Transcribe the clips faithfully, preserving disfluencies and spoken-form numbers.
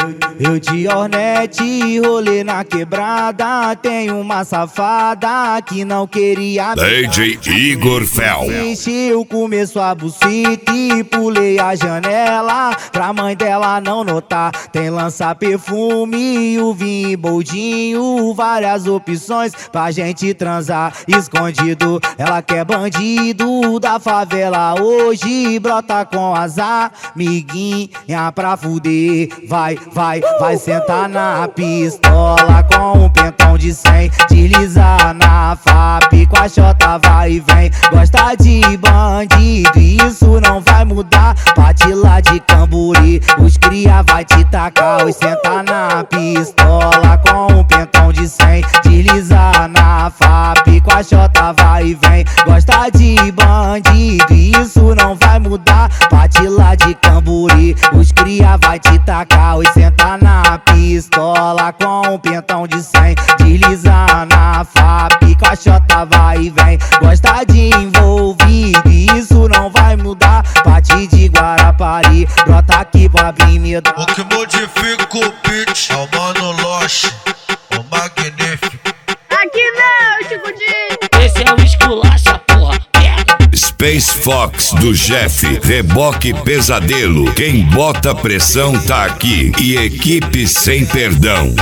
Eu de Hornet, rolê na quebrada. Tem uma safada que não queria D J Igor Fel. Eu começo a bucita e pulei a janela pra mãe dela não notar. Tem lança perfume, o vinho boldinho, várias opções pra gente transar escondido. Ela quer bandido da favela, hoje brota com azar. Amiguinha pra fuder, vai, vai, vai sentar na pistola com um pentão de cem. Deslizar na F A P com a chota vai e vem. Gosta de bandido, isso não vai mudar. Bate lá de Camburi, os cria vai te tacar. Oi, senta na pistola com um pentão de cem. Deslizar na F A P com a chota vai e vem. Gosta de bandido, isso não vai mudar. Bate lá de Camburi, os cria vai te tacar. Oi, senta na pistola com um pentão de cem. Deslizar na F A P com a chota vai e vem. Gosta de envolvido, isso não vai mudar. Bate de Guarapari, brota aqui pra abrir medo. O que modifica o beat é o Mano Loche, o magnífico. Aqui não, Chico Di. Esse é o esculacha, porra. Space Fox do Jeff, Reboque Pesadelo. Quem bota pressão tá aqui. E equipe sem perdão.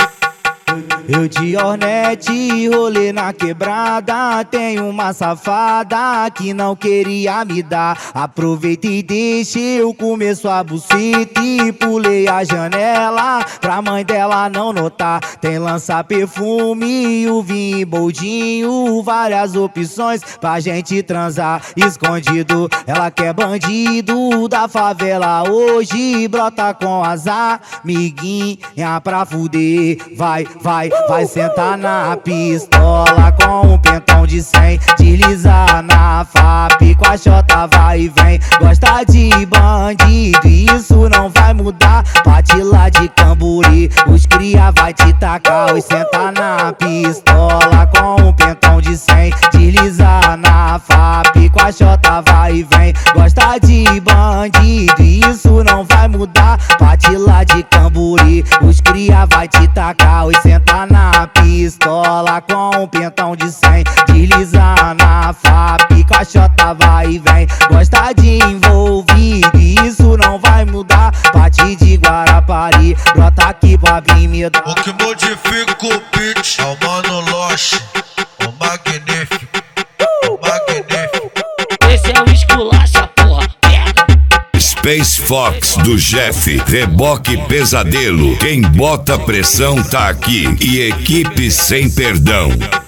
Eu de Hornet, rolê na quebrada. Tem uma safada que não queria me dar. Aproveita e deixa, eu começo a bucita e pulei a janela pra mãe dela não notar. Tem lança perfume, o vinho boldinho, várias opções pra gente transar escondido. Ela quer bandido da favela, hoje brota com azar. Amiguinha pra fuder, vai, vai, vai sentar na pistola com um pentão de cem. Deslizar na F A P com a chota vai e vem. Gosta de bandido, isso não vai mudar. Bate lá de Camburi, os cria vai te tacar. Oi, senta na pistola com um pentão de cem. Deslizar na F A P com a chota vai e vem. Gosta de bandido, isso não vai mudar. Bate lá de Camburi, os cria vai te tacar. Oi, senta na pistola com um pentão de cem. Deslizar na F A P com a chota vai e vem. Gosta de envolvido, isso não vai mudar. Bate de Guarapari, brota aqui pra abrir medo. O que modifica o beat é o Mano Loche, o magnífico. O magnífico. Esse é o esculacha, porra. Space Fox do Jeff, Reboque Pesadelo. Quem bota pressão tá aqui. E equipe sem perdão.